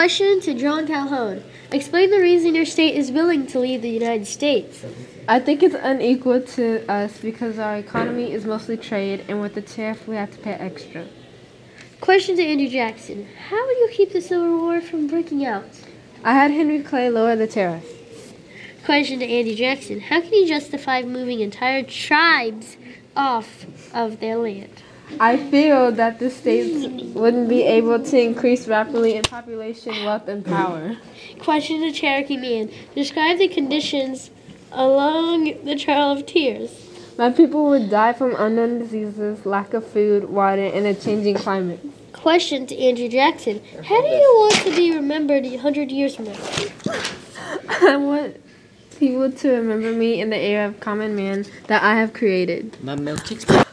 Question to John Calhoun. Explain the reason your state is willing to leave the United States. I think it's unequal to us because our economy is mostly trade, and with the tariff, we have to pay extra. Question to Andrew Jackson. How will you keep the Civil War from breaking out? I had Henry Clay lower the tariff. Question to Andrew Jackson. How can you justify moving entire tribes off of their land? I feel that the states wouldn't be able to increase rapidly in population, wealth, and power. Question to Cherokee Man. Describe the conditions along the Trail of Tears. My people would die from unknown diseases, lack of food, water, and a changing climate. Question to Andrew Jackson. How do you want to be remembered 100 years from now? I want people to remember me in the era of common man that I have created. My milkshakes.